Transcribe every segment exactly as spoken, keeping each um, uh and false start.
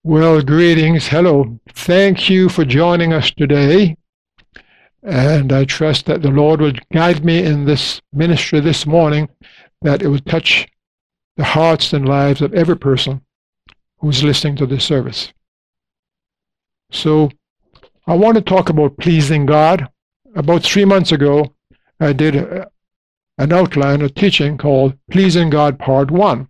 Well, greetings. Hello. Thank you for joining us today. And I trust that the Lord will guide me in this ministry this morning, that it will touch the hearts and lives of every person who's listening to this service. So I want to talk about pleasing God. About three months ago, I did a, an outline, a teaching called Pleasing God Part one.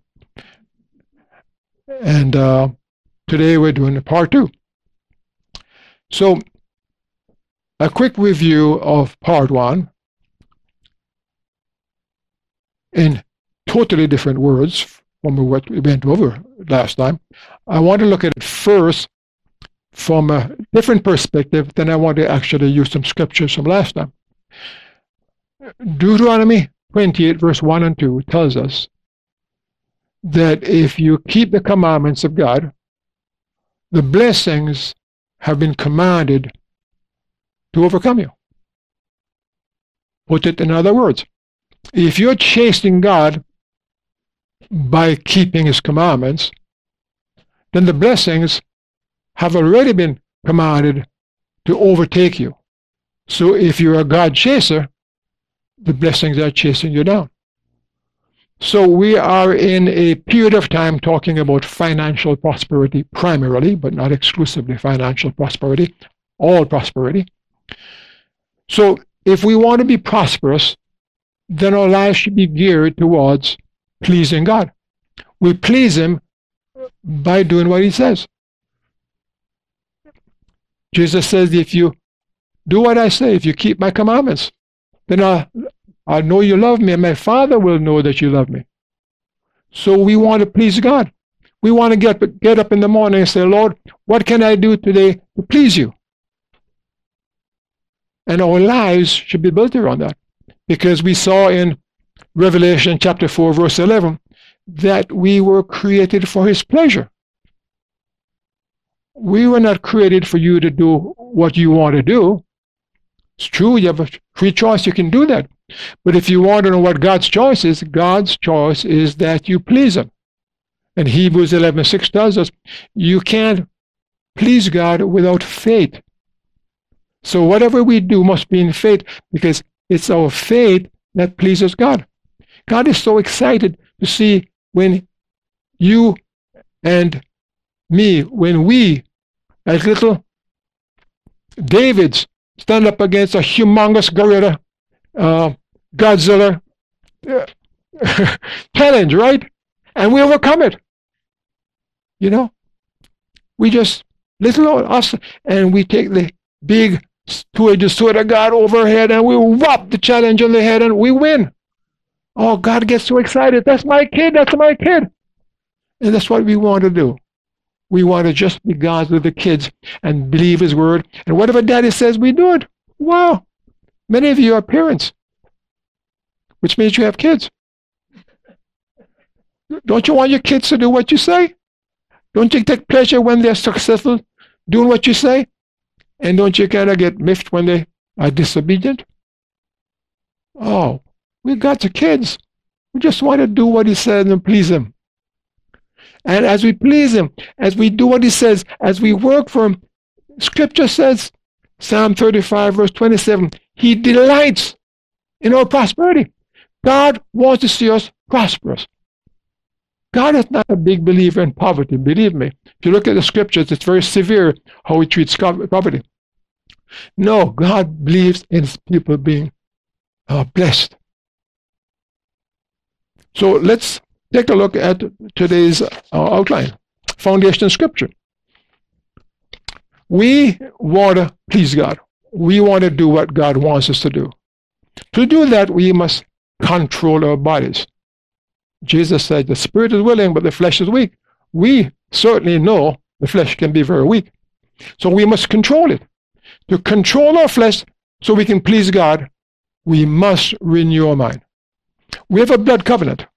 And uh, today we're doing part two. So a quick review of part one in totally different words from what we went over last time. I want to look at it first from a different perspective, then I want to actually use some scriptures from last time. Deuteronomy twenty-eight verse one and two tells us that if you keep the commandments of God, the blessings have been commanded to overcome you. Put it in other words, if you're chasing God by keeping His commandments, then the blessings have already been commanded to overtake you. So if you're a God chaser, the blessings are chasing you down. So we are in a period of time talking about financial prosperity primarily, but not exclusively financial prosperity, all prosperity. So if we want to be prosperous, then our lives should be geared towards pleasing God. We please Him by doing what He says. Jesus says, if you do what I say, if you keep my commandments, then I'll, I'll know you love me, and my Father will know that you love me. So we want to please God. We want to get, get up in the morning and say, Lord, what can I do today to please you? And our lives should be built around that. Because we saw in Revelation chapter four, verse eleven, that we were created for His pleasure. We were not created for you to do what you want to do. It's true, you have a free choice, you can do that. But if you want to know what God's choice is, God's choice is that you please Him. And Hebrews eleven six tells us, you can't please God without faith. So whatever we do must be in faith, because it's our faith that pleases God. God is so excited to see when you and me, when we, as little Davids, stand up against a humongous gorilla, uh, Godzilla uh, challenge, right? And we overcome it. You know? We just, little us, and we take the big two-edged sword of God overhead, and we whop the challenge on the head, and we win. Oh, God gets so excited. That's my kid. That's my kid. And that's what we want to do. We want to just be God's little kids and believe His word. And whatever Daddy says, we do it. Wow. Many of you are parents, which means you have kids. Don't you want your kids to do what you say? Don't you take pleasure when they're successful doing what you say? And don't you kind of get miffed when they are disobedient? Oh, we got the kids. We just want to do what He says and please Him. And as we please Him, as we do what He says, as we work for Him, Scripture says, Psalm thirty-five, verse twenty-seven, He delights in our prosperity. God wants to see us prosperous. God is not a big believer in poverty, believe me. If you look at the Scriptures, it's very severe how He treats poverty. No, God believes in His people being uh, blessed. So let's take a look at today's uh, outline, foundation Scripture. We want to please God. We want to do what God wants us to do. To do that, we must control our bodies. Jesus said, the spirit is willing, but the flesh is weak. We certainly know the flesh can be very weak. So we must control it. To control our flesh so we can please God, we must renew our mind. We have a blood covenant.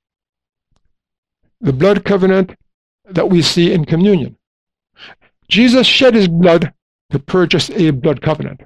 The blood covenant that we see in communion. Jesus shed His blood to purchase a blood covenant.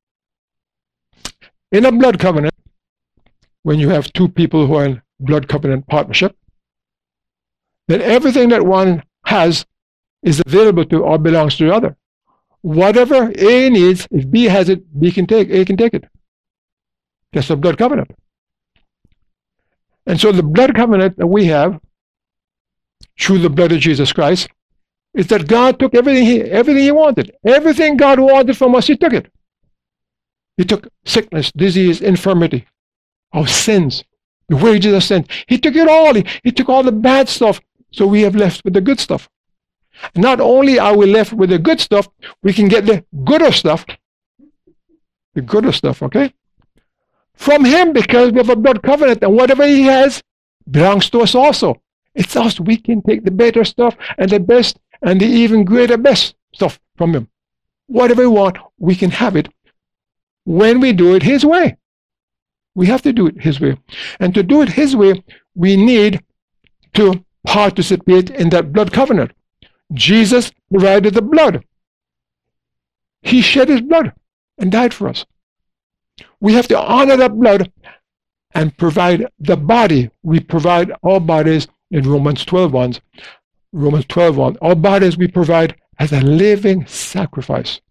In a blood covenant, when you have two people who are in blood covenant partnership, then everything that one has is available to or belongs to the other. Whatever A needs, if B has it, B can take, A can take it. That's the blood covenant. And so the blood covenant that we have through the blood of Jesus Christ is that God took everything he, everything he wanted. Everything God wanted from us, he took it. He took sickness, disease, infirmity, our sins, the wages of sin. He took it all. He, he took all the bad stuff, so we have left with the good stuff. Not only are we left with the good stuff, we can get the gooder stuff. The gooder stuff, okay? From him, because we have a blood covenant, and whatever he has belongs to us also. It's us. We can take the better stuff and the best and the even greater best stuff from him. Whatever we want, we can have it when we do it his way. We have to do it his way. And to do it his way, we need to participate in that blood covenant. Jesus provided the blood. He shed his blood and died for us. We have to honor that blood and provide the body. We provide our bodies in Romans twelve one. Romans twelve one. Our bodies we provide as a living sacrifice.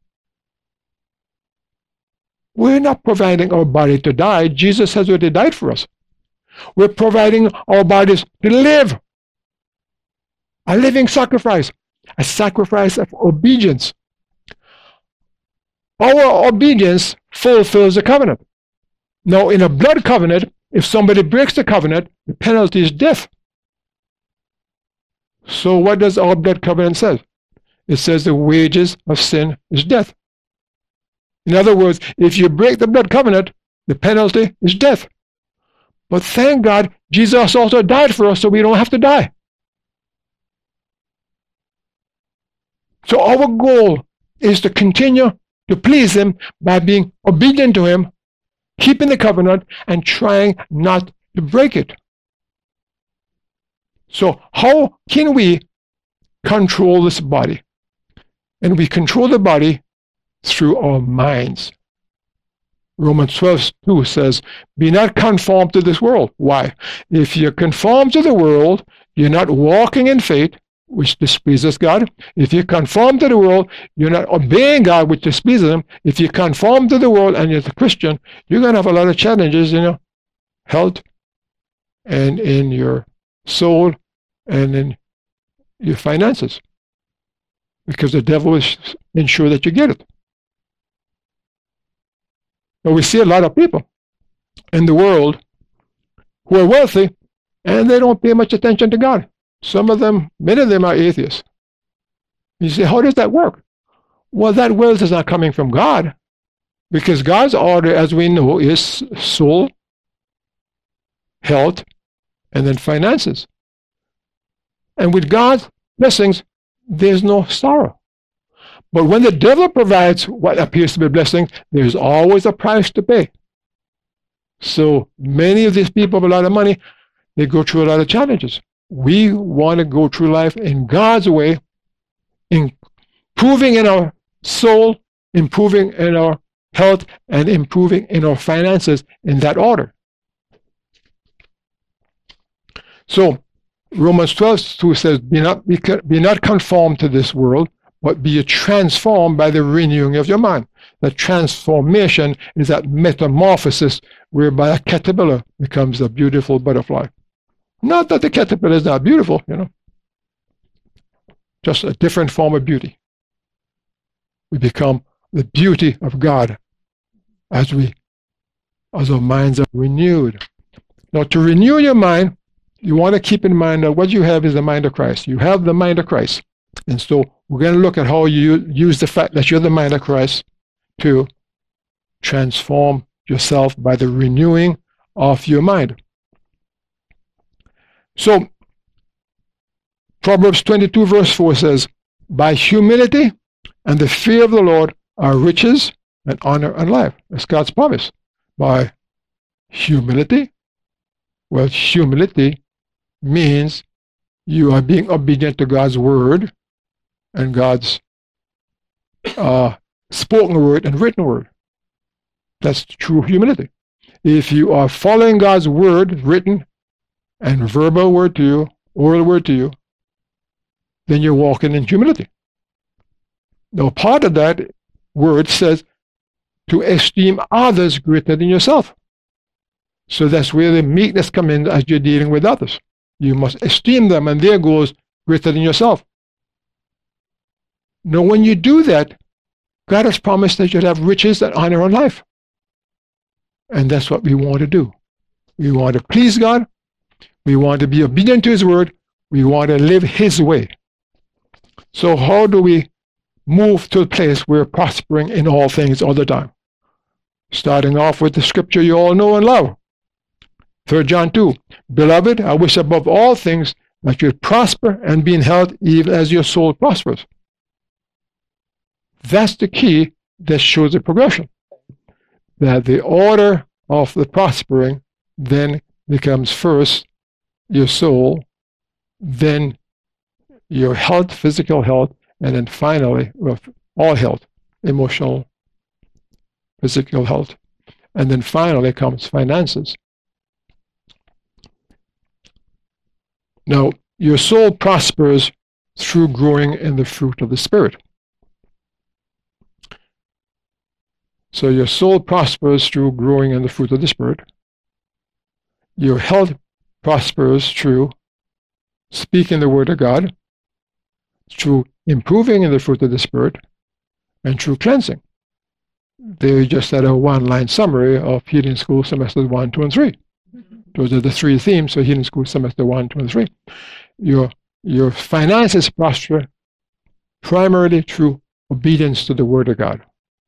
We're not providing our body to die. Jesus has already died for us. We're providing our bodies to live. A living sacrifice. A sacrifice of obedience. Our obedience fulfills the covenant. Now, in a blood covenant, if somebody breaks the covenant, the penalty is death. So what does our blood covenant say? It says the wages of sin is death. In other words, if you break the blood covenant, the penalty is death. But thank God, Jesus also died for us so we don't have to die. So our goal is to continue to please him by being obedient to him, keeping the covenant, and trying not to break it. So how can we control this body? And we control the body through our minds. Romans twelve two says, be not conformed to this world. Why? If you conform to the world, you're not walking in faith, which displeases God. If you conform to the world, you're not obeying God, which displeases him. If you conform to the world and you're a Christian, you're going to have a lot of challenges in your health and in your soul and in your finances, because the devil is ensure that you get it. But we see a lot of people in the world who are wealthy and they don't pay much attention to God. Some of them, many of them are atheists. You say, how does that work? Well, that wealth is not coming from God, because God's order, as we know, is soul, health, and then finances. And with God's blessings, there's no sorrow. But when the devil provides what appears to be a blessing, there's always a price to pay. So many of these people have a lot of money, they go through a lot of challenges. We want to go through life in God's way, improving in our soul, improving in our health, and improving in our finances in that order. So Romans twelve two says, be not, be, be not conformed to this world, but be transformed by the renewing of your mind. The transformation is that metamorphosis whereby a caterpillar becomes a beautiful butterfly. Not that the caterpillar is not beautiful, you know. Just a different form of beauty. We become the beauty of God as we, as our minds are renewed. Now, to renew your mind, you want to keep in mind that what you have is the mind of Christ. You have the mind of Christ. And so we're going to look at how you use the fact that you're the mind of Christ to transform yourself by the renewing of your mind. So, Proverbs twenty-two verse four says, by humility and the fear of the Lord are riches and honor and life. That's God's promise. By humility, well, humility means you are being obedient to God's word and God's uh, spoken word and written word. That's true humility. If you are following God's word, written and verbal word to you, oral word to you, then you're walking in humility. Now, part of that word says to esteem others greater than yourself. So that's where the meekness comes in as you're dealing with others. You must esteem them and their goals greater than yourself. Now, when you do that, God has promised that you'll have riches and honor in life. And that's what we want to do. We want to please God. We want to be obedient to His word. We want to live His way. So how do we move to a place where we're prospering in all things all the time? Starting off with the scripture you all know and love. Third John two, Beloved, I wish above all things that you prosper and be in health even as your soul prospers. That's the key that shows the progression. That the order of the prospering then becomes first your soul, then your health, physical health, and then finally, well, all health, emotional, physical health. And then finally comes finances. Now, your soul prospers through growing in the fruit of the Spirit. So your soul prospers through growing in the fruit of the Spirit. Your health prospers through speaking the word of God, through improving in the fruit of the Spirit, and through cleansing. They just had a one-line summary of Healing School Semester one, two, and three. Those are the three themes for Healing School Semester one, two, and three. Your, your finances prosper primarily through obedience to the word of God.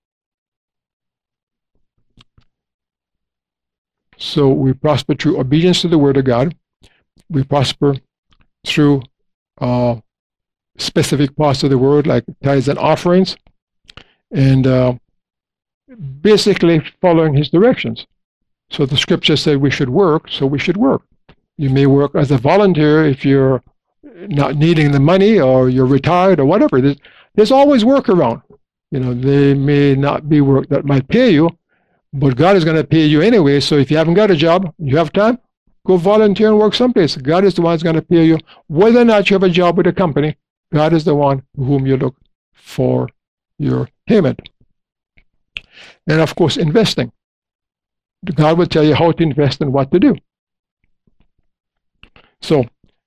So we prosper through obedience to the word of God. We prosper through uh, specific parts of the word like tithes and offerings, and uh, basically following His directions. So the scripture said we should work, so we should work. You may work as a volunteer if you're not needing the money, or you're retired, or whatever. There's, there's always work around. You know, they may not be work that might pay you, but God is going to pay you anyway. So if you haven't got a job, you have time, go volunteer and work someplace. God is the one who's going to pay you. Whether or not you have a job with a company, God is the one whom you look for your payment. And of course, investing. God will tell you how to invest and what to do. So,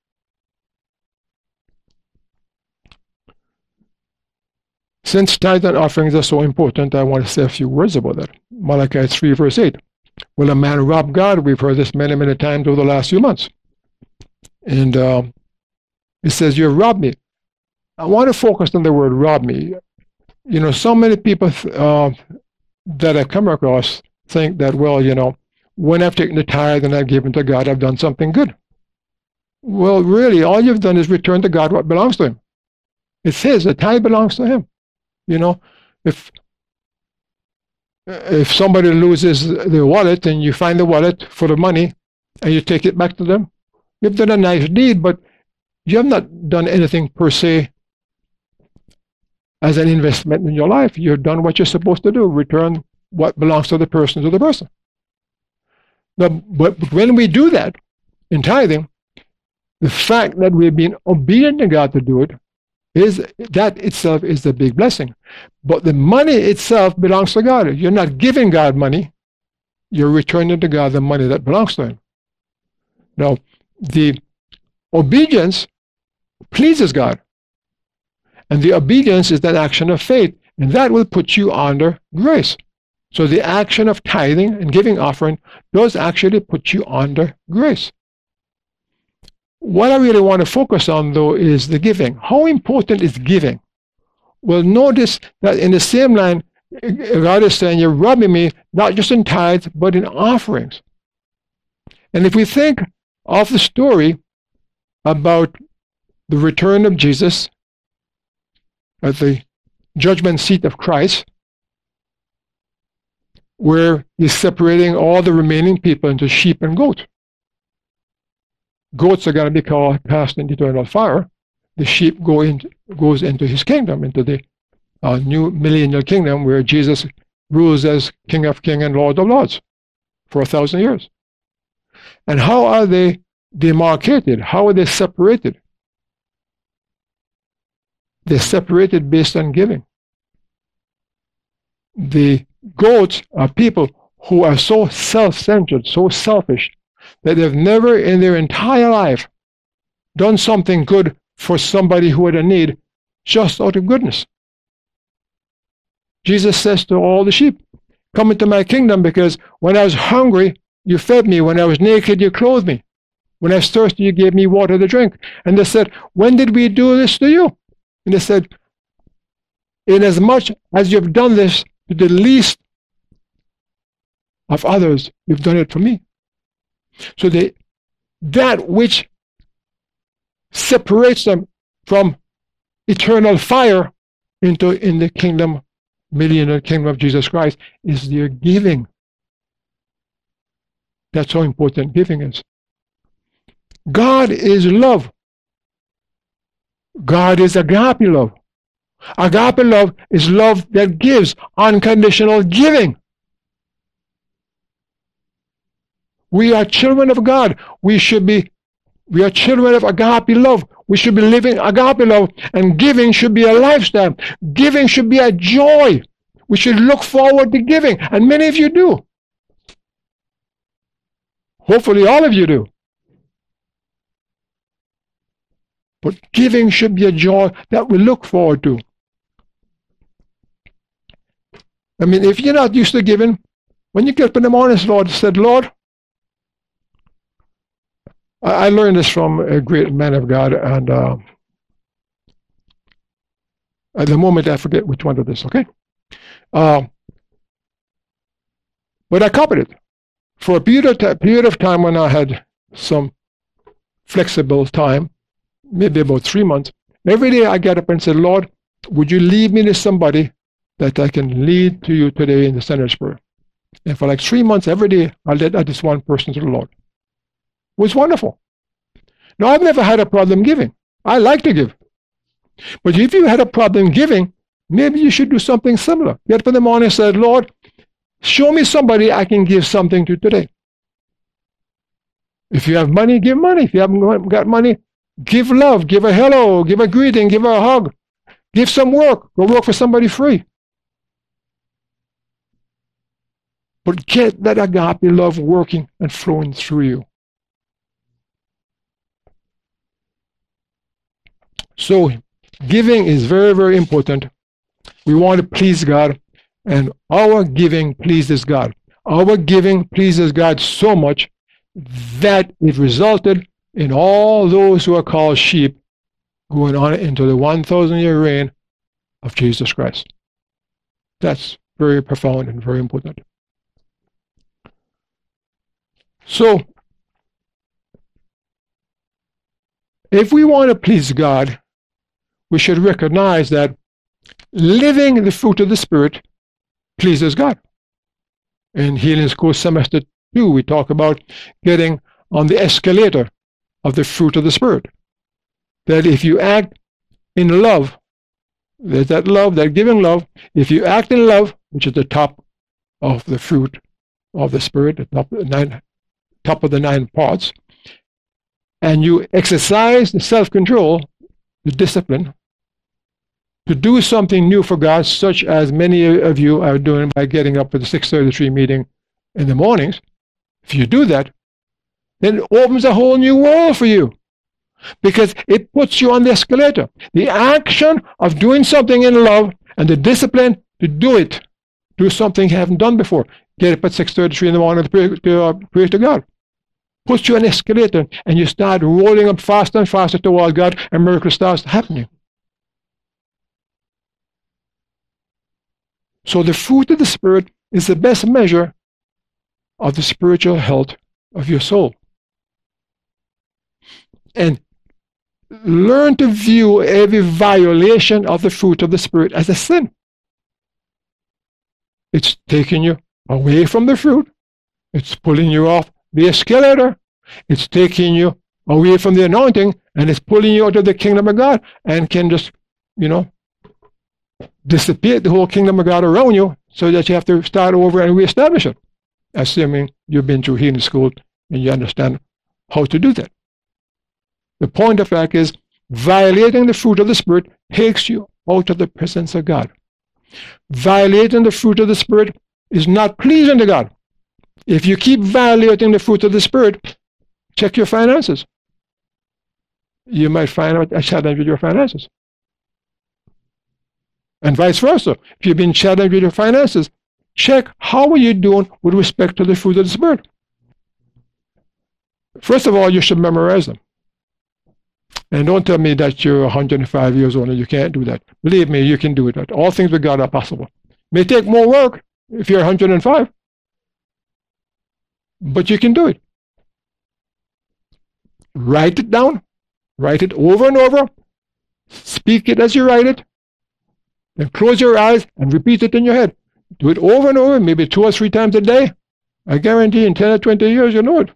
since tithes and offerings are so important, I want to say a few words about that. Malachi three, verse eight. Will a man rob God? We've heard this many, many times over the last few months. And uh, it says, you robbed me. I want to focus on the word rob me. You know, so many people uh, that I come across think that, well, you know, when I've taken the tithe and I've given to God, I've done something good. Well, really, all you've done is return to God what belongs to Him. It's His. The tithe belongs to Him. You know, if if somebody loses their wallet and you find the wallet full of money and you take it back to them, you've done a nice deed, but you have not done anything per se as an investment in your life. You've done what you're supposed to do, return what belongs to the person to the person. Now, but when we do that in tithing, the fact that we've been obedient to God to do it, is that itself is the big blessing. But the money itself belongs to God. You're not giving God money. You're returning to God the money that belongs to Him. Now, the obedience pleases God. And the obedience is an action of faith. And that will put you under grace. So the action of tithing and giving offering does actually put you under grace. What I really want to focus on, though, is the giving. How important is giving? Well, notice that in the same line, God is saying, you're robbing me, not just in tithes, but in offerings. And if we think of the story about the return of Jesus at the judgment seat of Christ, where He's separating all the remaining people into sheep and goats. Goats are going to be called, cast into eternal fire. The sheep go in, goes into His kingdom, into the uh, new millennial kingdom where Jesus rules as King of Kings and Lord of Lords for a thousand years. And how are they demarcated? How are they separated? They're separated based on giving. The goats are people who are so self-centered, so selfish, that they've never in their entire life done something good for somebody who had a need just out of goodness. Jesus says to all the sheep, come into my kingdom, because when I was hungry, you fed me. When I was naked, you clothed me. When I was thirsty, you gave me water to drink. And they said, when did we do this to you? And they said, inasmuch as you've done this to the least of others, you've done it for me. So they, that which separates them from eternal fire into in the kingdom, millennial kingdom of Jesus Christ, is their giving. That's how important giving is. God is love. God is agape love. Agape love is love that gives, unconditional giving. We are children of God. We should be, we are children of agape love. We should be living agape love, and giving should be a lifestyle. Giving should be a joy. We should look forward to giving, and many of you do. Hopefully all of you do. But giving should be a joy that we look forward to. I mean, if you're not used to giving, when you get up in the morning, Lord said, Lord, I learned this from a great man of God, and uh, at the moment I forget which one of this, okay? Uh, but I copied it. For a period of, period of time when I had some flexible time, maybe about three months, every day I get up and said, Lord, would you lead me to somebody that I can lead to you today in the Sinner's Prayer? And for like three months, every day, I led this one person to the Lord. It was wonderful. Now, I've never had a problem giving. I like to give. But if you had a problem giving, maybe you should do something similar. Get up in the morning and say, Lord, show me somebody I can give something to today. If you have money, give money. If you haven't got money, give love, give a hello, give a greeting, give a hug. Give some work. Go work for somebody free. But get that agape love working and flowing through you. So giving is very, very important. We want to please God, and our giving pleases God. Our giving pleases God so much that it resulted in all those who are called sheep going on into the one thousand year reign of Jesus Christ. That's very profound and very important. So, if we want to please God, we should recognize that living the fruit of the Spirit pleases God. In Healing School Semester two, we talk about getting on the escalator of the fruit of the Spirit. That if you act in love, there's that love, that giving love, if you act in love, which is the top of the fruit of the Spirit, the top of the nine, top of the nine parts, and you exercise the self-control, the discipline, to do something new for God, such as many of you are doing by getting up for the six thirty-three meeting in the mornings. If you do that, then it opens a whole new world for you, because it puts you on the escalator. The action of doing something in love and the discipline to do it, do something you haven't done before. Get up at six thirty-three in the morning to pray to, uh, pray to God. Puts you on an escalator, and you start rolling up faster and faster toward God, and miracles start happening. So the fruit of the Spirit is the best measure of the spiritual health of your soul. And learn to view every violation of the fruit of the Spirit as a sin. It's taking you away from the fruit. It's pulling you off the escalator. It's taking you away from the anointing, and it's pulling you out of the kingdom of God, and can just, you know, dissipate the whole kingdom of God around you, so that you have to start over and reestablish it, assuming you've been through healing school and you understand how to do that. The point of fact is, Violating the fruit of the Spirit takes you out of the presence of God. Violating the fruit of the Spirit is not pleasing to God. If you keep violating the fruit of the Spirit, check your finances. You might find out a challenge with your finances. And vice versa. If you've been challenged with your finances, check how are you doing with respect to the fruit of the Spirit. First of all, you should memorize them. And don't tell me that you're one hundred five years old and you can't do that. Believe me, you can do it. All things with God are possible. It may take more work if you're one hundred five, but you can do it. Write it down. Write it over and over. Speak it as you write it. Then close your eyes and repeat it in your head. Do it over and over, maybe two or three times a day. I guarantee in ten or twenty years you'll know it.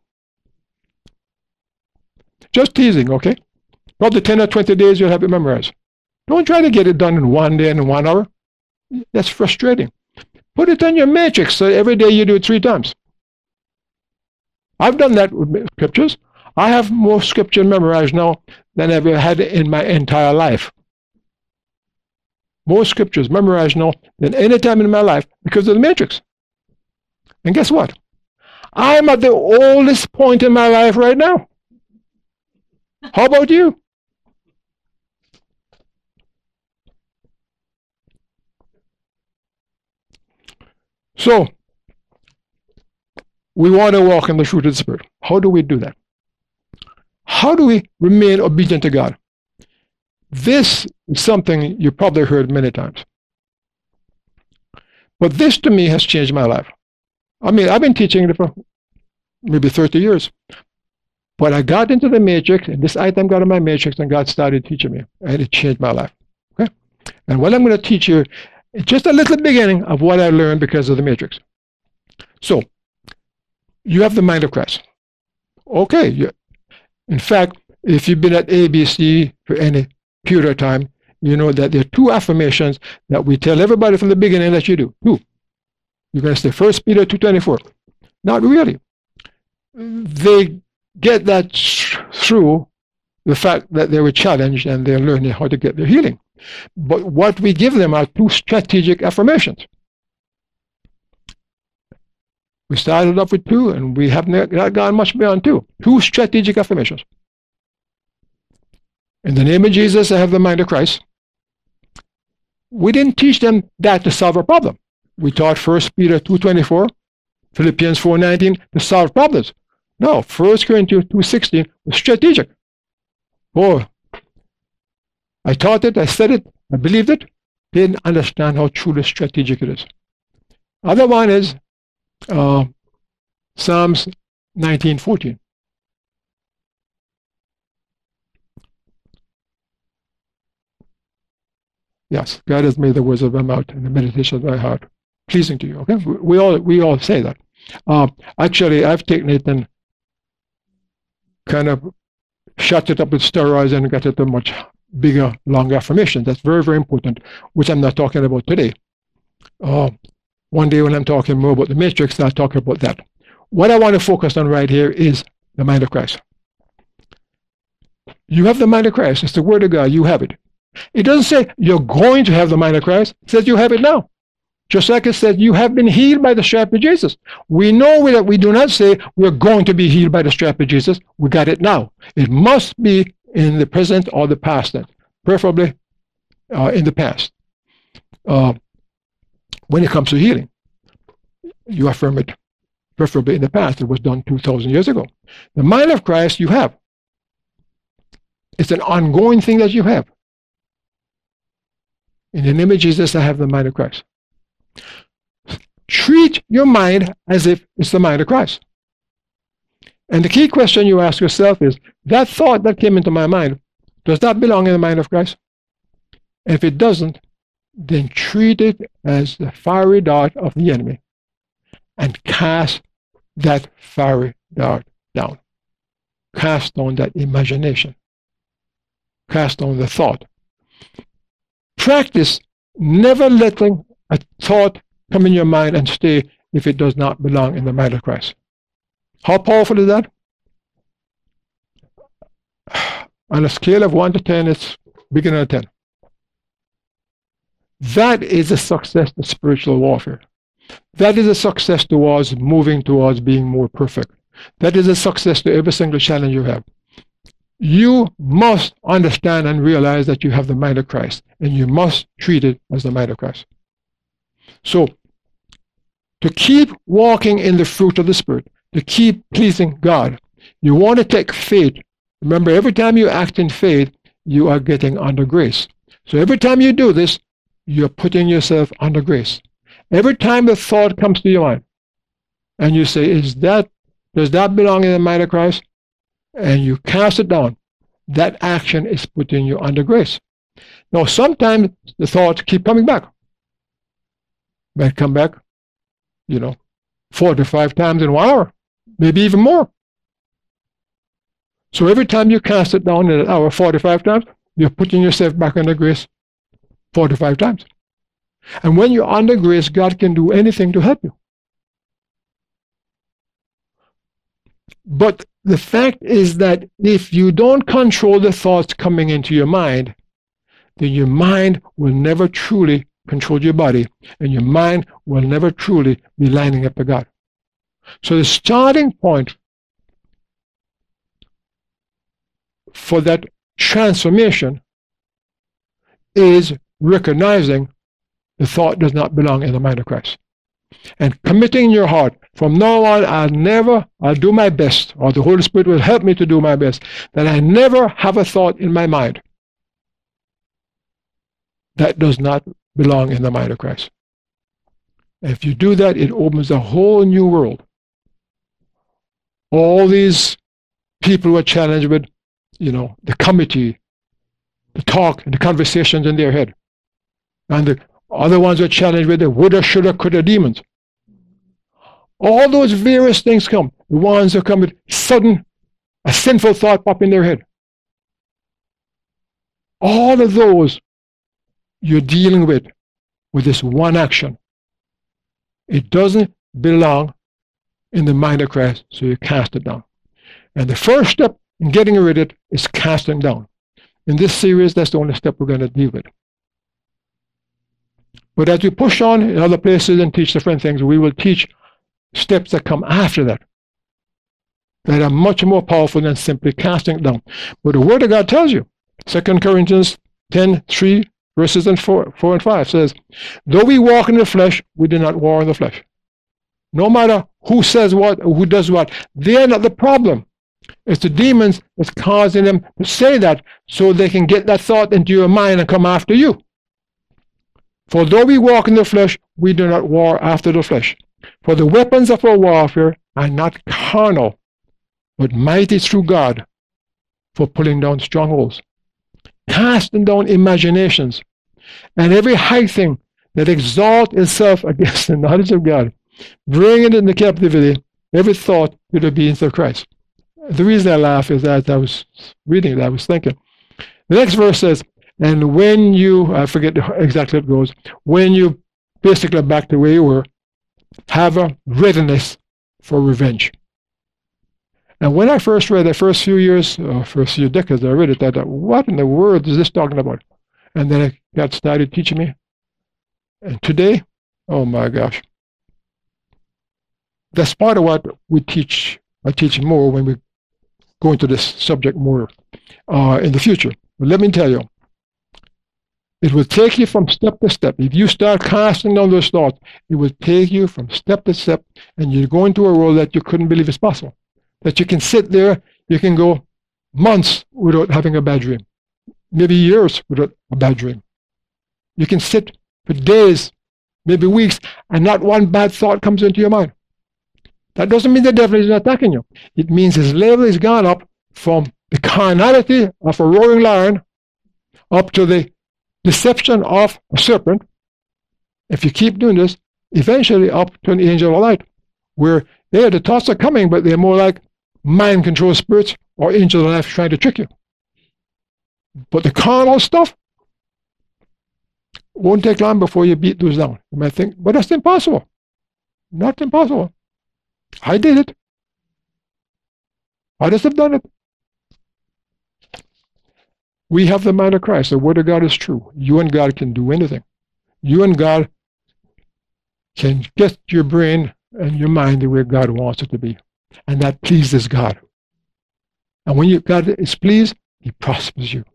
Just teasing, okay? Probably ten or twenty days you'll have it memorized. Don't try to get it done in one day and in one hour. That's frustrating. Put it on your matrix so every day you do it three times. I've done that with scriptures. I have more scripture memorized now than I've ever had in my entire life. More scriptures memorized now than any time in my life because of the matrix. And guess what? I'm at the oldest point in my life right now. How about you? So, we want to walk in the fruit of the Spirit. How do we do that? How do we remain obedient to God? This is something you probably heard many times. But this to me has changed my life. I mean, I've been teaching it for maybe thirty years. But I got into the matrix, and this item got in my matrix, and God started teaching me, and it changed my life. Okay? And what I'm going to teach you is just a little beginning of what I learned because of the matrix. So, you have the mind of Christ. Okay. You, in fact, if you've been at A B C for any period of time, you know that there are two affirmations that we tell everybody from the beginning that you do. Two. You're going to say First Peter two twenty-four. Not really. They get that through the fact that they were challenged and they're learning how to get their healing. But what we give them are two strategic affirmations. We started off with two, and we have not gone much beyond two. Two strategic affirmations. In the name of Jesus, I have the mind of Christ. We didn't teach them that to solve a problem. We taught First Peter two twenty-four, Philippians four nineteen to solve problems. No, First Corinthians two sixteen was strategic. Oh, I taught it, I said it, I believed it, didn't understand how truly strategic it is. Other one is uh, Psalms nineteen fourteen. Yes, God has made the words of my mouth and the meditation of my heart pleasing to you. Okay, we all we all say that. Uh, actually, I've taken it and kind of shot it up with steroids and got it a much bigger, longer affirmation. That's very, very important, which I'm not talking about today. Uh, one day when I'm talking more about the matrix, I'll talk about that. What I want to focus on right here is the mind of Christ. You have the mind of Christ. It's the word of God. You have it. It doesn't say you're going to have the mind of Christ. It says you have it now. Just like it said, you have been healed by the stripe of Jesus. We know that we do not say we're going to be healed by the stripe of Jesus. We got it now. It must be in the present or the past tense, preferably uh, in the past. Uh, when it comes to healing, you affirm it preferably in the past. It was done two thousand years ago. The mind of Christ you have. It's an ongoing thing that you have. In the name of Jesus, I have the mind of Christ. Treat your mind as if it's the mind of Christ. And the key question you ask yourself is, that thought that came into my mind, does that belong in the mind of Christ? And if it doesn't, then treat it as the fiery dart of the enemy and cast that fiery dart down. Cast down that imagination. Cast down the thought. Practice never letting a thought come in your mind and stay if it does not belong in the mind of Christ. How powerful is that? On a scale of one to ten, it's bigger than a ten. That is a success to spiritual warfare. That is a success towards moving towards being more perfect. That is a success to every single challenge you have. You must understand and realize that you have the mind of Christ, and you must treat it as the mind of Christ. So, to keep walking in the fruit of the Spirit, to keep pleasing God, you want to take faith. Remember, every time you act in faith, you are getting under grace. So every time you do this, you're putting yourself under grace. Every time the thought comes to your mind, and you say, "Is that does that belong in the mind of Christ?" and you cast it down, that action is putting you under grace. Now, sometimes the thoughts keep coming back. Might come back, you know, four to five times in one hour, maybe even more. So every time you cast it down in an hour, forty-five times, you're putting yourself back under grace forty-five times. And when you're under grace, God can do anything to help you. But the fact is that if you don't control the thoughts coming into your mind, then your mind will never truly control your body, and your mind will never truly be lining up to God. So the starting point for that transformation is recognizing the thought does not belong in the mind of Christ. And committing in your heart, from now on, I'll never, I'll do my best, or the Holy Spirit will help me to do my best, that I never have a thought in my mind that does not belong in the mind of Christ. If you do that, it opens a whole new world. All these people who are challenged with, you know, the committee, the talk, and the conversations in their head. And the other ones are challenged with the woulda, shoulda, coulda demons. All those various things come. The ones that come with sudden, a sinful thought pop in their head. All of those you're dealing with, with this one action. It doesn't belong in the mind of Christ, so you cast it down. And the first step in getting rid of it is casting down. In this series, that's the only step we're going to deal with. But as we push on in other places and teach different things, we will teach steps that come after that, that are much more powerful than simply casting it down. But the Word of God tells you, Second Corinthians ten, three, verses and four, four and five says, though we walk in the flesh, we do not war in the flesh. No matter who says what or who does what, they're not the problem. It's the demons that's causing them to say that so they can get that thought into your mind and come after you. For though we walk in the flesh, we do not war after the flesh. For the weapons of our warfare are not carnal, but mighty through God for pulling down strongholds, casting down imaginations, and every high thing that exalts itself against the knowledge of God, bringing it into captivity, every thought to the obedience of Christ. The reason I laugh is that I was reading it, I was thinking. The next verse says, and when you, I forget exactly how it goes, when you basically back to where you were, have a readiness for revenge. And when I first read the first few years, or first few decades, I read it, I thought, what in the world is this talking about? And then it got started teaching me. And today, oh my gosh, that's part of what we teach. I teach more when we go into this subject more uh, in the future. But let me tell you, it will take you from step to step. If you start casting down those thoughts, it will take you from step to step, and you go into a world that you couldn't believe is possible. That you can sit there, you can go months without having a bad dream, maybe years without a bad dream. You can sit for days, maybe weeks, and not one bad thought comes into your mind. That doesn't mean the devil is attacking you. It means his level has gone up from the carnality of a roaring lion up to the deception of a serpent. If you keep doing this, eventually up to an angel of light, where yeah, the thoughts are coming, but they're more like mind control spirits or angels of life trying to trick you. But the carnal stuff won't take long before you beat those down. You might think, but that's impossible. Not impossible. I did it. Others have done it. We have the mind of Christ. The Word of God is true. You and God can do anything. You and God can get your brain and your mind the way God wants it to be. And that pleases God. And when you, God is pleased, He prospers you.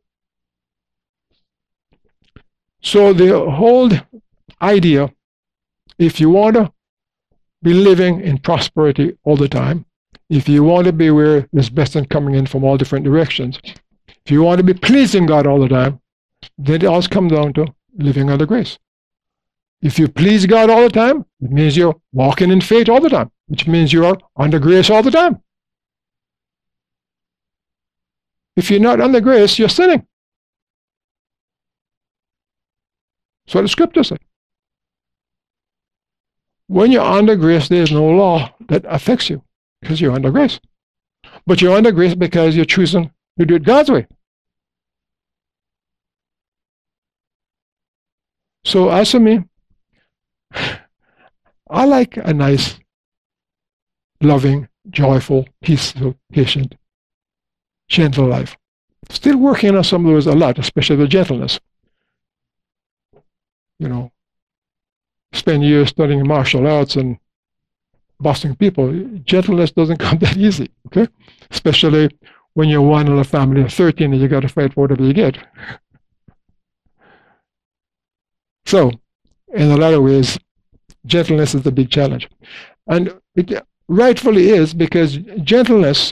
So the whole idea, if you want to be living in prosperity all the time, if you want to be where there's blessing coming in from all different directions, if you want to be pleasing God all the time, then it all comes down to living under grace. If you please God all the time, it means you're walking in faith all the time, which means you're under grace all the time. If you're not under grace, you're sinning. That's what the scripture says. When you're under grace, there's no law that affects you because you're under grace. But you're under grace because you're choosing to do it God's way. So as for me, I like a nice, loving, joyful, peaceful, patient, gentle life. Still working on some of those a lot, especially the gentleness. You know, spend years studying martial arts and bossing people. Gentleness doesn't come that easy, okay? Especially when you're one in a family of thirteen and you got to fight for whatever you get. So, in a lot of ways, gentleness is the big challenge. And it rightfully is, because gentleness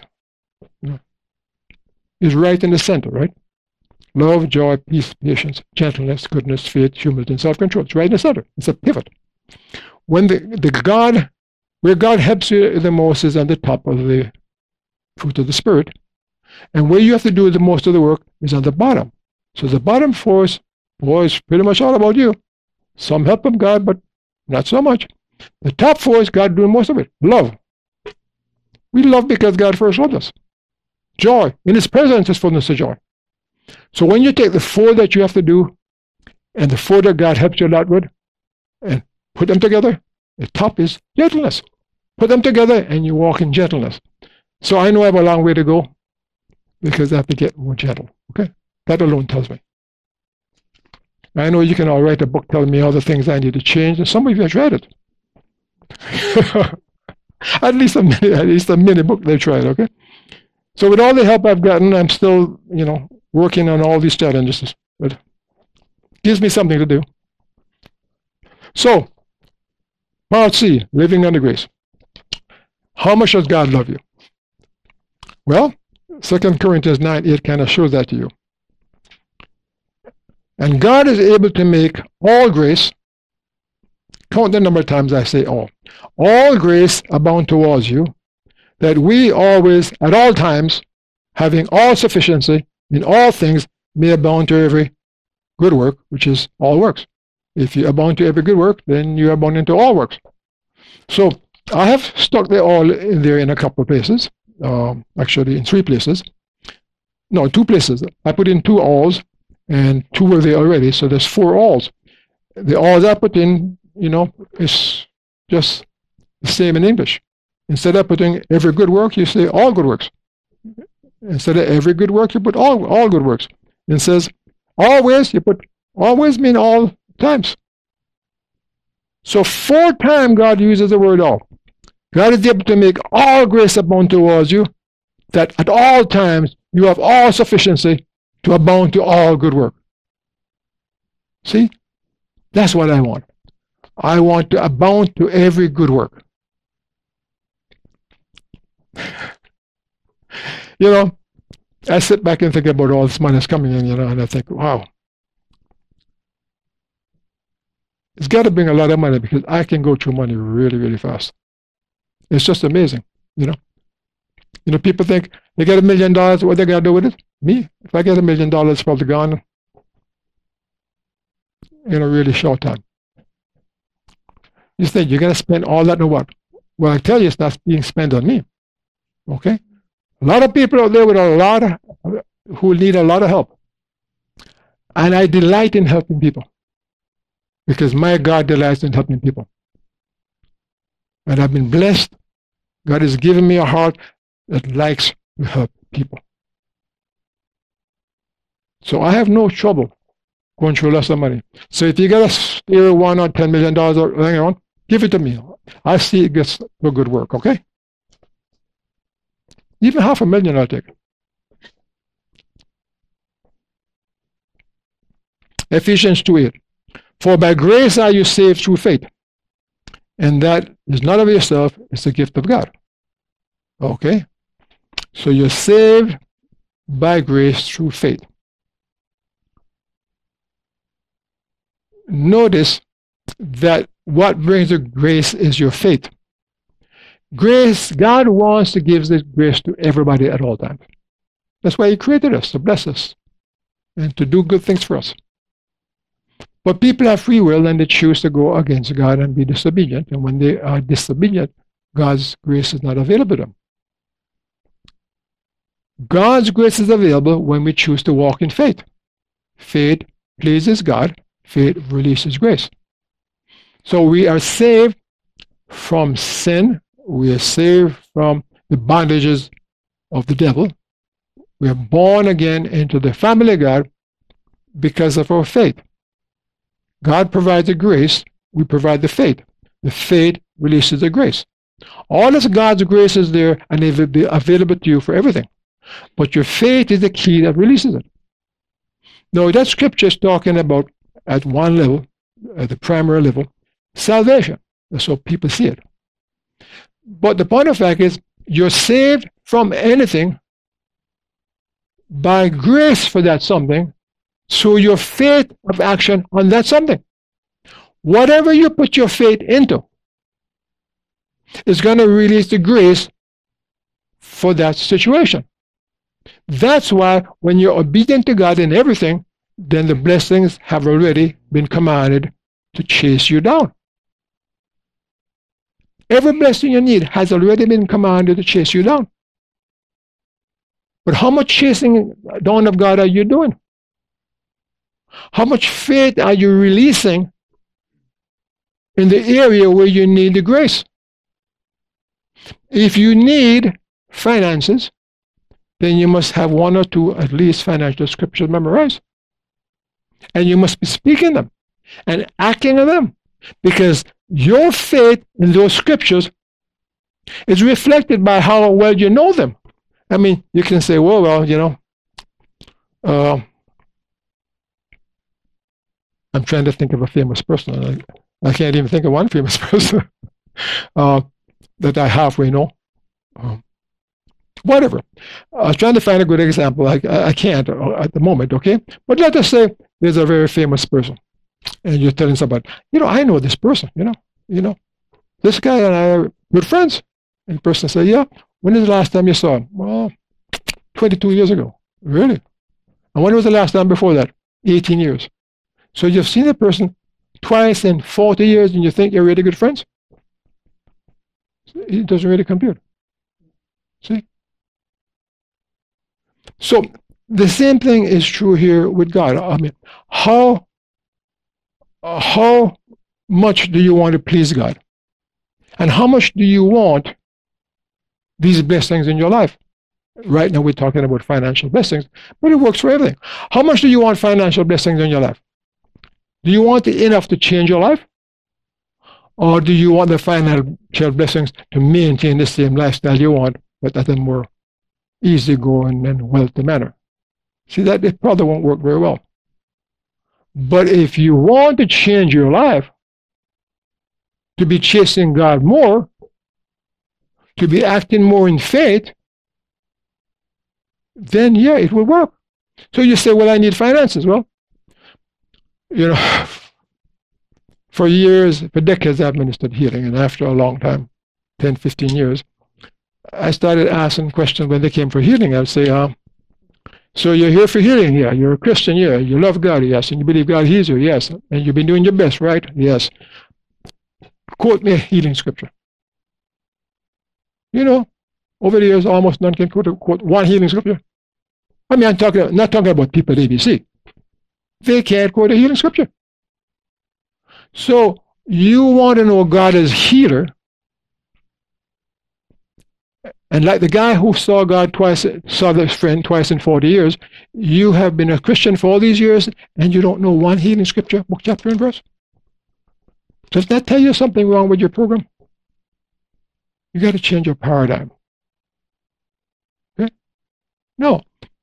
is right in the center, right? Love, joy, peace, patience, gentleness, goodness, faith, humility, and self-control. It's right in the center. It's a pivot. When the, the God, where God helps you the most is on the top of the fruit of the Spirit. And where you have to do the most of the work is on the bottom. So the bottom four is, boy, is pretty much all about you. Some help from God, but not so much. The top four is God doing most of it. Love. We love because God first loved us. Joy. In His presence is fullness of joy. So when you take the four that you have to do and the four that God helps you a lot with and put them together, the top is gentleness. Put them together and you walk in gentleness. So I know I have a long way to go because I have to get more gentle. Okay? That alone tells me. I know you can all write a book telling me all the things I need to change, and some of you have read it. at least a mini, at least a mini book they've tried, okay? So with all the help I've gotten, I'm still, you know, working on all these challenges. But it gives me something to do. So, part C, living under grace. How much does God love you? Well, Second Corinthians nine eight kind of shows that to you. And God is able to make all grace, count the number of times I say all, all grace abound towards you, that we always, at all times, having all sufficiency in all things, may abound to every good work, which is all works. If you abound to every good work, then you abound into all works. So I have stuck the all in there in a couple of places, um, actually in three places. No, two places. I put in two alls, and two were there already, so there's four alls. The alls I put in, you know, is just the same in English. Instead of putting every good work, you say all good works. Instead of every good work, you put all, all good works. And it says always, you put always mean all times. So four times God uses the word all. God is able to make all grace abound towards you, that at all times you have all sufficiency to abound to all good work. See? That's what I want. I want to abound to every good work. You know, I sit back and think about all this money that's coming in, you know, and I think, wow. It's got to bring a lot of money because I can go through money really, really fast. It's just amazing, you know. You know, people think they get a million dollars, what they got to do with it? Me, if I get a million dollars, it's probably gone in a really short time. You think you're going to spend all that on what? Well, I tell you, it's not being spent on me. Okay? A lot of people out there with a lot of, who need a lot of help. And I delight in helping people. Because my God delights in helping people. And I've been blessed. God has given me a heart that likes to help people. So I have no trouble going through lots of money. So if you get a spare one or ten million dollars laying around, give it to me. I see it gets to good work, okay? Even half a million I'll take. Ephesians two eight. For by grace are you saved through faith. And that is not of yourself, it's a gift of God. Okay? So you're saved by grace through faith. Notice that what brings the grace is your faith. Grace, God wants to give this grace to everybody at all times. That's why He created us, to bless us and to do good things for us. But people have free will and they choose to go against God and be disobedient. And when they are disobedient, God's grace is not available to them. God's grace is available when we choose to walk in faith. Faith pleases God. Faith releases grace. So we are saved from sin. We are saved from the bondages of the devil. We are born again into the family of God because of our faith. God provides the grace. We provide the faith. The faith releases the grace. All of God's grace is there and it will be available to you for everything. But your faith is the key that releases it. Now, that scripture is talking about, at one level, at the primary level, salvation. That's how people see it. But the point of fact is, you're saved from anything by grace for that something, through your faith of action on that something. Whatever you put your faith into is going to release the grace for that situation. That's why when you're obedient to God in everything, then the blessings have already been commanded to chase you down. Every blessing you need has already been commanded to chase you down. But how much chasing down of God are you doing? How much faith are you releasing in the area where you need the grace? If you need finances, then you must have one or two, at least, financial scriptures memorized. And you must be speaking them and acting on them. Because your faith in those scriptures is reflected by how well you know them. I mean, you can say, well, well, you know, uh, I'm trying to think of a famous person. I, I can't even think of one famous person uh, that I halfway know. Um, whatever. I was trying to find a good example. I, I can't at the moment, okay? But let us say there's a very famous person. And you're telling somebody, you know, I know this person, you know, you know. This guy and I are good friends. And the person said, yeah, when is the last time you saw him? Well, twenty-two years ago. Really? And when was the last time before that? eighteen years. So you've seen a person twice in forty years and you think you're really good friends? It doesn't really compute. See? So the same thing is true here with God. I mean, how, uh, how much do you want to please God? And how much do you want these blessings in your life? Right now we're talking about financial blessings, but it works for everything. How much do you want financial blessings in your life? Do you want it enough to change your life? Or do you want the financial blessings to maintain the same lifestyle you want, but at a more easygoing and wealthy manner? See, that it probably won't work very well. But if you want to change your life, to be chasing God more, to be acting more in faith, then yeah, it will work. So you say, well, I need finances. Well, you know, for years, for decades, I've ministered healing. And after a long time, ten, fifteen years, I started asking questions when they came for healing. I would say, uh, so you're here for healing? Yeah. You're a Christian? Yeah. You love God? Yes. And you believe God heals you? Yes. And you've been doing your best, right? Yes. Quote me a healing scripture. You know, over the years, almost none can quote, quote one healing scripture. I mean, I'm talking, not talking about people at A B C. They can't quote a healing scripture. So you want to know God as healer, And like the guy who saw God twice, saw his friend twice in forty years, you have been a Christian for all these years and you don't know one healing scripture, book, chapter, and verse. Does that tell you something wrong with your program? You got to change your paradigm. Okay? No.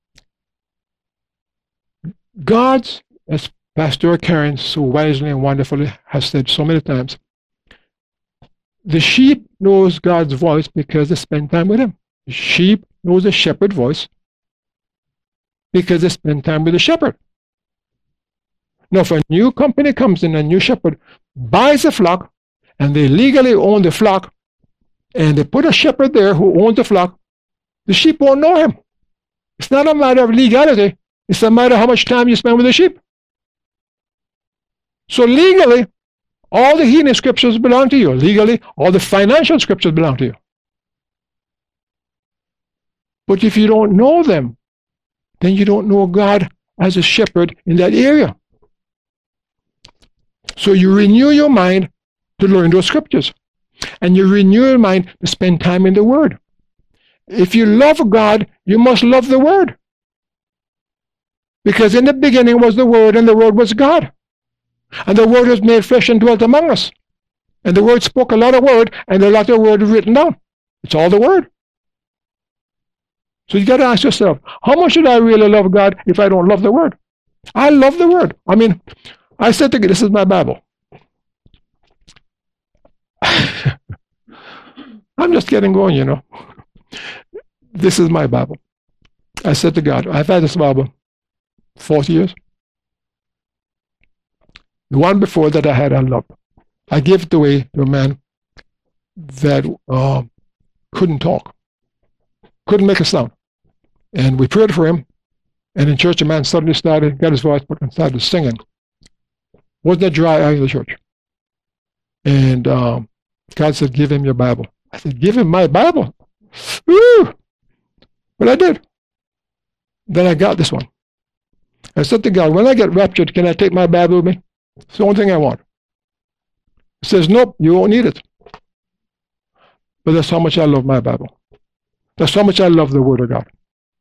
God's, as Pastor Karen so wisely and wonderfully has said so many times, the sheep knows God's voice because they spend time with him. The sheep knows the shepherd's voice because they spend time with the shepherd. Now, if a new company comes in, a new shepherd buys a flock, and they legally own the flock, and they put a shepherd there who owns the flock, the sheep won't know him. It's not a matter of legality. It's a matter of how much time you spend with the sheep. So legally, all the healing scriptures belong to you. Legally, all the financial scriptures belong to you. But if you don't know them, then you don't know God as a shepherd in that area. So you renew your mind to learn those scriptures. And you renew your mind to spend time in the Word. If you love God, you must love the Word. Because in the beginning was the Word, and the Word was God. And the Word was made flesh and dwelt among us. And the Word spoke a lot of word, and a lot of word written down. It's all the Word. So you got to ask yourself, how much should I really love God if I don't love the Word? I love the Word. I mean, I said to God, this is my Bible. I'm just getting going, you know. This is my Bible. I said to God, I've had this Bible forty years. The one before that I had, I loved. I gave it away to a man that uh, couldn't talk, couldn't make a sound. And we prayed for him. And in church, a man suddenly started, got his voice back and started singing. Wasn't a dry eye in the church. And um, God said, give him your Bible. I said, give him my Bible? Woo! But I did. Then I got this one. I said to God, when I get raptured, can I take my Bible with me? It's the only thing I want. He says, nope, you won't need it. But that's how much I love my Bible. That's how much I love the Word of God.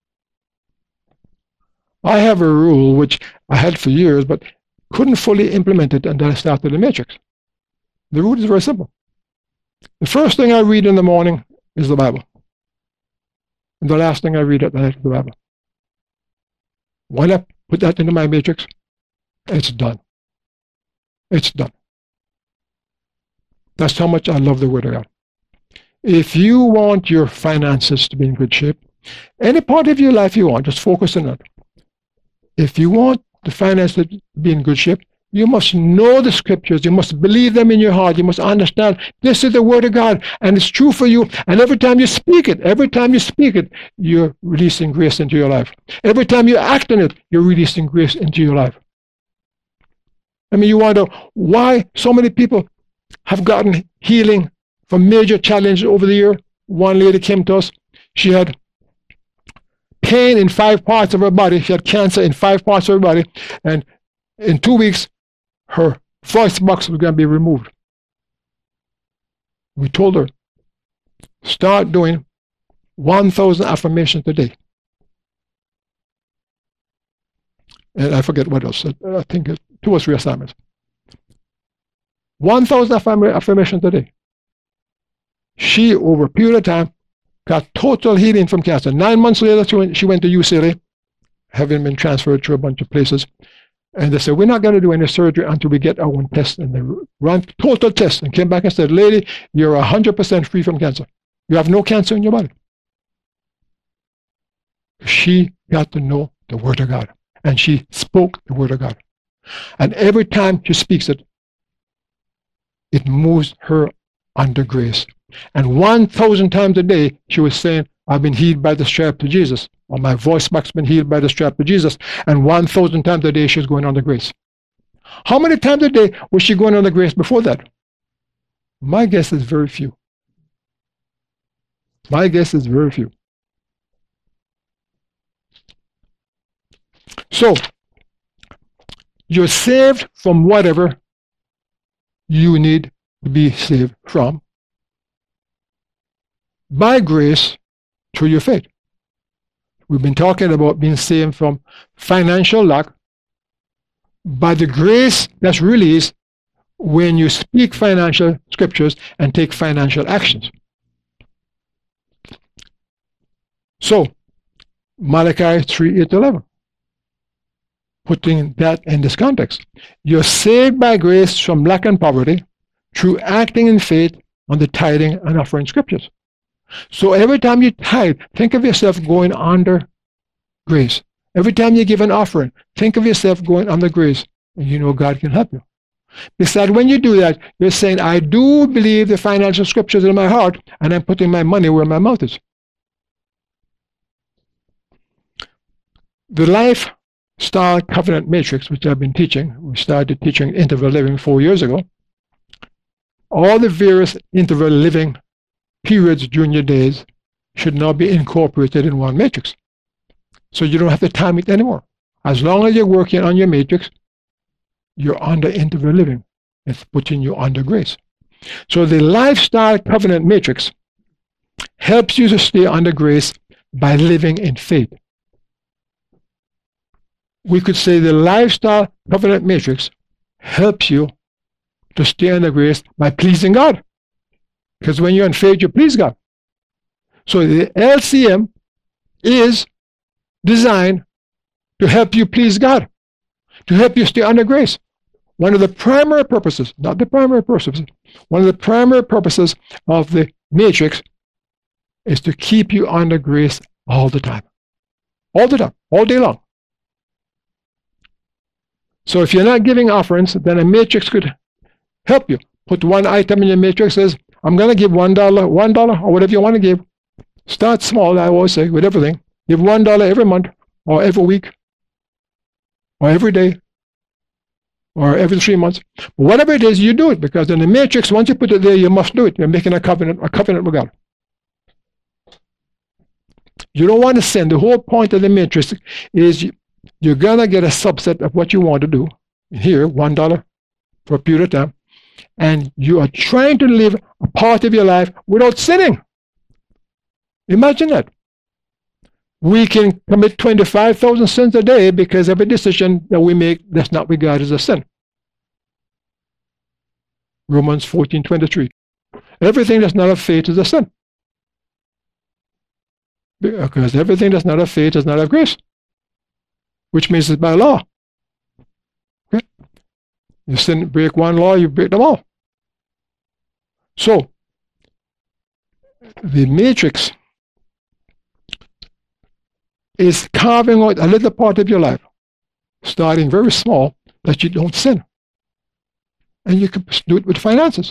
I have a rule, which I had for years, but couldn't fully implement it until I started the Matrix. The rule is very simple. The first thing I read in the morning is the Bible. And the last thing I read at night is the Bible. When I put that into my Matrix, it's done. It's done. That's how much I love the Word of God. If you want your finances to be in good shape, any part of your life you want, just focus on that. If you want the finances to be in good shape, you must know the scriptures. You must believe them in your heart. You must understand this is the Word of God, and it's true for you. And every time you speak it, every time you speak it, you're releasing grace into your life. Every time you act on it, you're releasing grace into your life. I mean, you wonder why so many people have gotten healing from major challenges over the year. One lady came to us. She had pain in five parts of her body. She had cancer in five parts of her body. And in two weeks, her voice box was going to be removed. We told her, start doing one thousand affirmations a day. And I forget what else. I think it's two or three assignments. one thousand affirmations a day. She, over a period of time, got total healing from cancer. Nine months later, she went, she went to U C L A, having been transferred to a bunch of places. And they said, we're not going to do any surgery until we get our own test. And they ran total tests and came back and said, lady, you're one hundred percent free from cancer. You have no cancer in your body. She got to know the Word of God. And she spoke the Word of God. And every time she speaks it, it moves her under grace. And one thousand times a day, she was saying, I've been healed by the strap to Jesus. Or my voice box has been healed by the strap to Jesus. And one thousand times a day, she was going under grace. How many times a day was she going under grace before that? My guess is very few. My guess is very few. So, you're saved from whatever you need to be saved from. By grace, through your faith. We've been talking about being saved from financial lack by the grace that's released when you speak financial scriptures and take financial actions. So, Malachi three, eight, eleven. Putting that in this context. You're saved by grace from lack and poverty through acting in faith on the tithing and offering scriptures. So every time you tithe, think of yourself going under grace. Every time you give an offering, think of yourself going under grace, and you know God can help you. Besides, when you do that, you're saying, I do believe the financial scriptures in my heart, and I'm putting my money where my mouth is. The Lifestyle Covenant Matrix, which I've been teaching, we started teaching interval living four years ago. All the various interval living periods during your days should now be incorporated in one matrix. So you don't have to time it anymore. As long as you're working on your matrix, you're under interval living. It's putting you under grace. So the Lifestyle Covenant Matrix helps you to stay under grace by living in faith. We could say the Lifestyle Covenant Matrix helps you to stay under grace by pleasing God. Because when you're in faith, you please God. So the L C M is designed to help you please God, to help you stay under grace. One of the primary purposes, not the primary purposes, one of the primary purposes of the matrix is to keep you under grace all the time. All the time, all day long. So if you're not giving offerings, then a matrix could help you. Put one item in your matrix, says, I'm going to give one dollar, one dollar, or whatever you want to give. Start small, I always say, with everything. Give one dollar every month, or every week, or every day, or every three months. But whatever it is, you do it, because in the matrix, once you put it there, you must do it. You're making a covenant, a covenant with God. You don't want to sin. The whole point of the matrix is you, you're going to get a subset of what you want to do. Here, one dollar for a period of time. And you are trying to live a part of your life without sinning. Imagine that. We can commit twenty-five thousand sins a day because every decision that we make that's not regarded as a sin. Romans fourteen twenty-three. Everything that's not of faith is a sin. Because everything that's not of faith is not of grace. Which means it's by law. Okay? You sin, break one law, you break them all. So, the matrix is carving out a little part of your life, starting very small, that you don't sin. And you can do it with finances.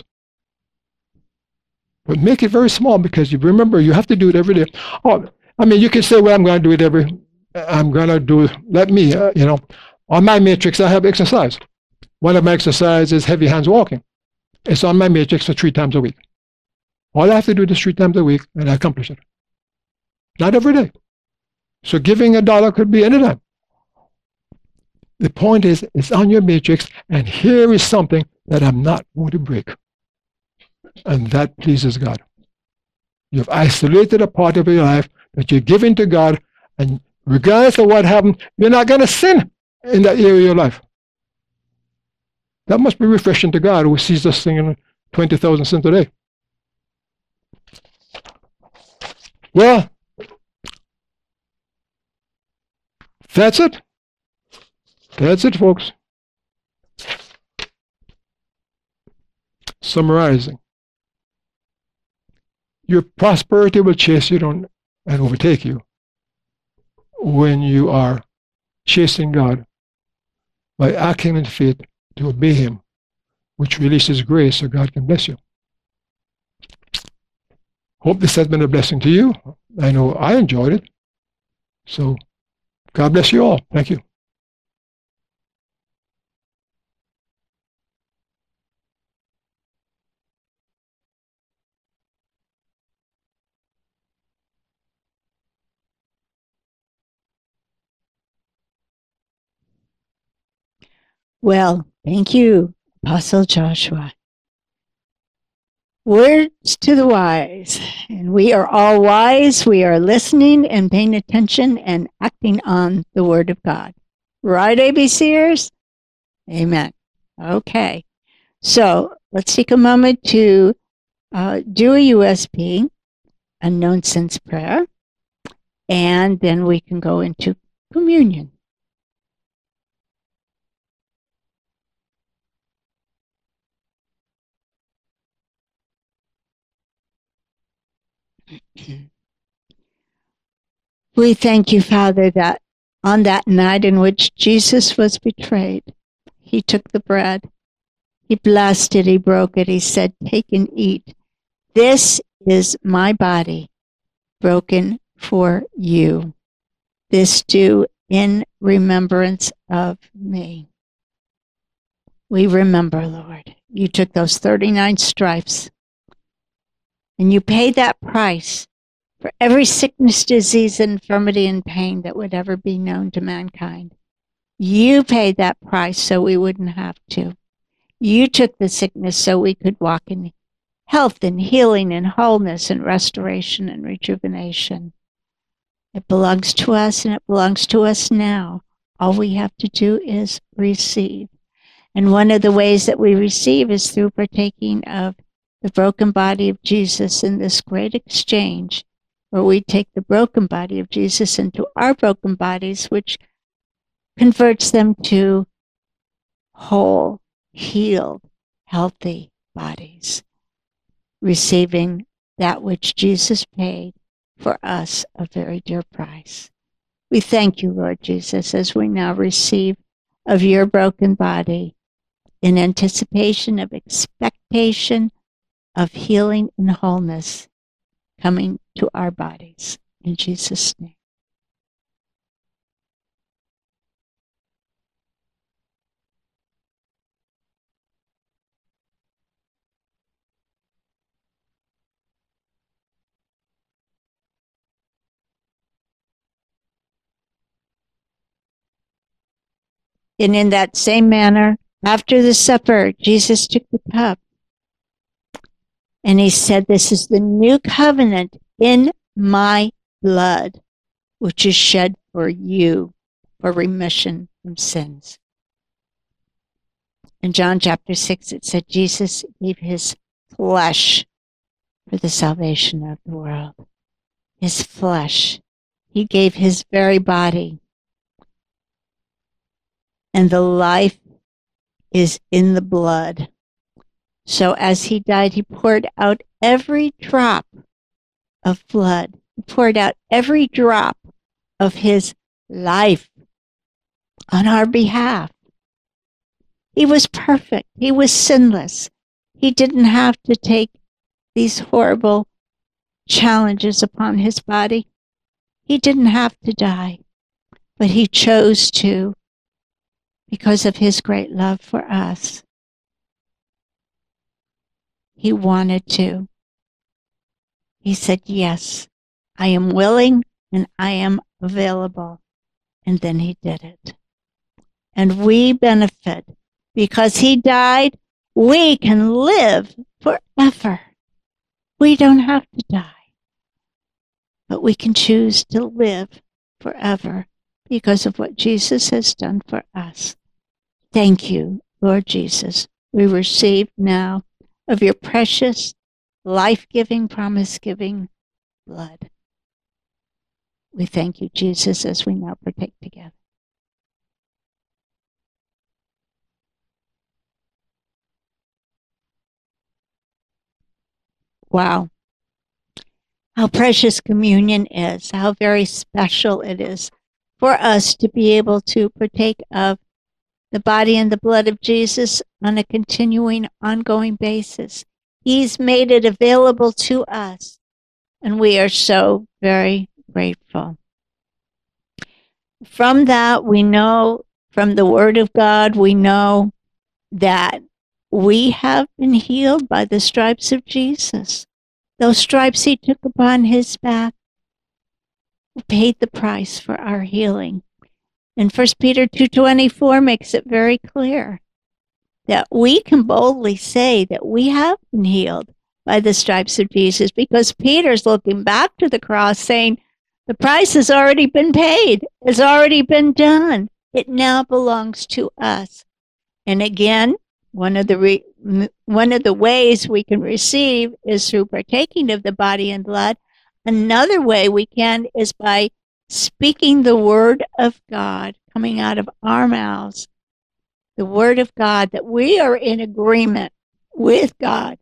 But make it very small, because you remember, you have to do it every day. Oh, I mean, you can say, well, I'm going to do it every, I'm going to do, let me, uh, you know, on my matrix, I have exercise. One of my exercises is heavy hands walking. It's on my matrix for three times a week. All I have to do is three times a week, and I accomplish it. Not every day. So giving a dollar could be any time. The point is, it's on your matrix, and here is something that I'm not going to break. And that pleases God. You've isolated a part of your life that you're giving to God, and regardless of what happened, you're not going to sin in that area of your life. That must be refreshing to God, who sees us singing twenty thousand sins a day. Well, that's it. That's it, folks. Summarizing. Your prosperity will chase you down and overtake you when you are chasing God by acting in faith to obey Him, which releases grace so God can bless you. Hope this has been a blessing to you. I know I enjoyed it. So God bless you all. Thank you. Well, thank you, Apostle Joshua. Words to the wise. And we are all wise. We are listening and paying attention and acting on the Word of God. Right, ABCers? Amen. Okay. So let's take a moment to uh, do a U S P, a known sense prayer, and then we can go into communion. We thank you, Father, that on that night in which Jesus was betrayed, he took the bread, he blessed it, he broke it, he said, take and eat. This is my body broken for you. This do in remembrance of me. We remember, Lord, you took those thirty-nine stripes and you paid that price for every sickness, disease, infirmity, and pain that would ever be known to mankind. You paid that price so we wouldn't have to. You took the sickness so we could walk in health and healing and wholeness and restoration and rejuvenation. It belongs to us and it belongs to us now. All we have to do is receive. And one of the ways that we receive is through partaking of the broken body of Jesus in this great exchange, where we take the broken body of Jesus into our broken bodies, which converts them to whole, healed, healthy bodies, receiving that which Jesus paid for us, a very dear price. We thank you, Lord Jesus, as we now receive of your broken body in anticipation of expectation of healing and wholeness coming to our bodies. In Jesus' name. And in that same manner, after the supper, Jesus took the cup and he said, this is the new covenant in my blood, which is shed for you for remission from sins. In John chapter six, it said Jesus gave his flesh for the salvation of the world. His flesh. He gave his very body. And the life is in the blood. So as he died, he poured out every drop of blood. He poured out every drop of his life on our behalf. He was perfect. He was sinless. He didn't have to take these horrible challenges upon his body. He didn't have to die, but he chose to because of his great love for us. He wanted to. He said, yes, I am willing and I am available. And then he did it. And we benefit because he died. We can live forever. We don't have to die, but we can choose to live forever because of what Jesus has done for us. Thank you, Lord Jesus. We receive now of your precious, life-giving, promise-giving blood. We thank you, Jesus, as we now partake together. Wow. How precious communion is, how very special it is for us to be able to partake of the body and the blood of Jesus on a continuing, ongoing basis. He's made it available to us, and we are so very grateful. From that, we know, from the Word of God, we know that we have been healed by the stripes of Jesus. Those stripes he took upon his back paid the price for our healing. And First Peter two twenty-four makes it very clear that we can boldly say that we have been healed by the stripes of Jesus, because Peter's looking back to the cross saying, the price has already been paid. It's already been done. It now belongs to us. And again, one of the re- one of the ways we can receive is through partaking of the body and blood. Another way we can is by speaking the word of God coming out of our mouths. The word of God, that we are in agreement with God.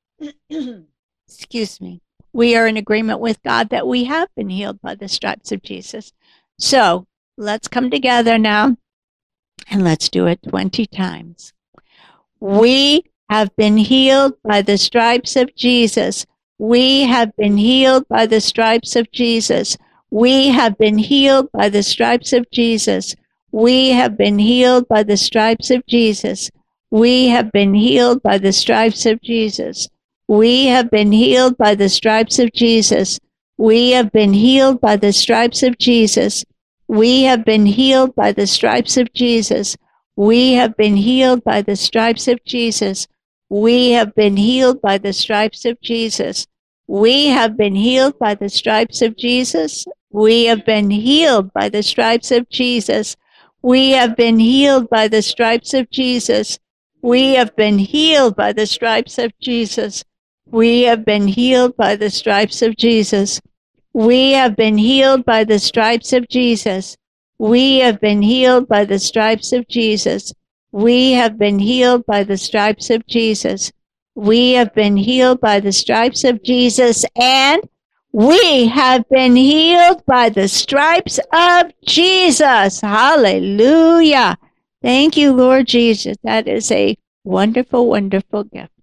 Excuse me. We are in agreement with God that we have been healed by the stripes of Jesus. So let's come together now and let's do it twenty times. We have been healed by the stripes of Jesus. We have been healed by the stripes of Jesus. We have been healed by the stripes of Jesus. We have been healed by the stripes of Jesus. We have been healed by the stripes of Jesus. We have been healed by the stripes of Jesus. We have been healed by the stripes of Jesus. We have been healed by the stripes of Jesus. We have been healed by the stripes of Jesus. We have been healed by the stripes of Jesus. We have been healed by the stripes of Jesus. We have been healed by the stripes of Jesus. We have been healed by the stripes of Jesus. We have been healed by the stripes of Jesus. We have been healed by the stripes of Jesus. We have been healed by the stripes of Jesus. We have been healed by the stripes of Jesus. We have been healed by the stripes of Jesus. We have been healed by the stripes of Jesus, and we have been healed by the stripes of Jesus. Hallelujah. Thank you, Lord Jesus. That is a wonderful, wonderful gift.